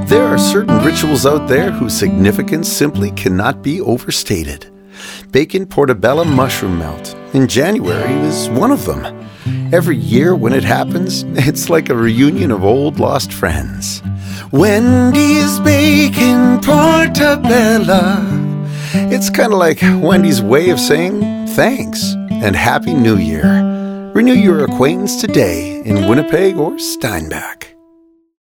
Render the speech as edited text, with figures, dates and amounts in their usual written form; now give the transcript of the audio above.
There are certain rituals out there whose significance simply cannot be overstated. Bacon portobello mushroom melt in January is one of them. Every year when it happens, it's like a reunion of old lost friends. Wendy's Bacon Portobello. It's kind of like Wendy's way of saying thanks and Happy New Year. Renew your acquaintance today in Winnipeg or Steinbach.